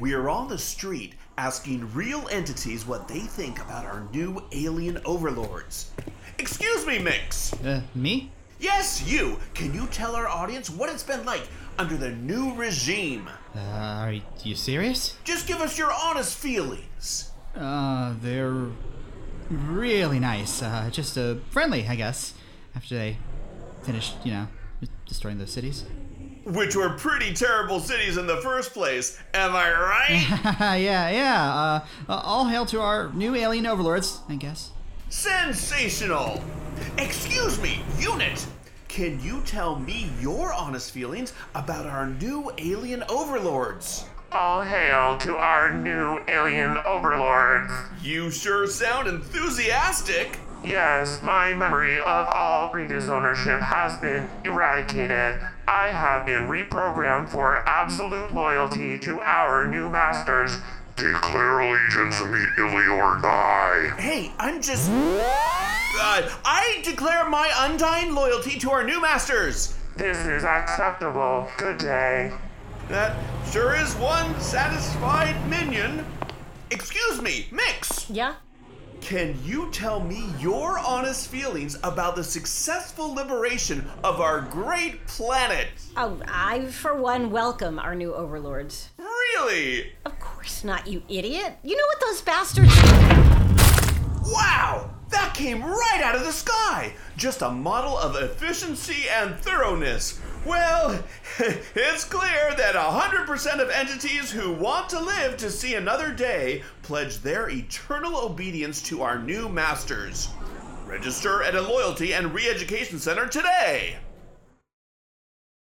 We're on the street asking real entities what they think about our new alien overlords. Excuse me, Mix. Me? Yes, you. Can you tell our audience what it's been like under the new regime? Are you serious? Just give us your honest feelings. They're really nice. Just friendly, I guess. After they finished, destroying those cities. Which were pretty terrible cities in the first place, am I right? Yeah. All hail to our new alien overlords, I guess. Sensational! Excuse me, Unit! Can you tell me your honest feelings about our new alien overlords? All hail to our new alien overlords. You sure sound enthusiastic! Yes, my memory of all previous ownership has been eradicated. I have been reprogrammed for absolute loyalty to our new masters. Declare allegiance immediately or die. Hey, I'm just... I declare my undying loyalty to our new masters! This is acceptable. Good day. That sure is one satisfied minion. Excuse me, Mix! Yeah? Can you tell me your honest feelings about the successful liberation of our great planet? Oh, I, for one, welcome our new overlords. Really? Of course not, you idiot. You know what those bastards... Wow! That came right out of the sky! Just a model of efficiency and thoroughness. Well, it's clear that 100% of entities who want to live to see another day pledge their eternal obedience to our new masters. Register at a loyalty and re-education center today!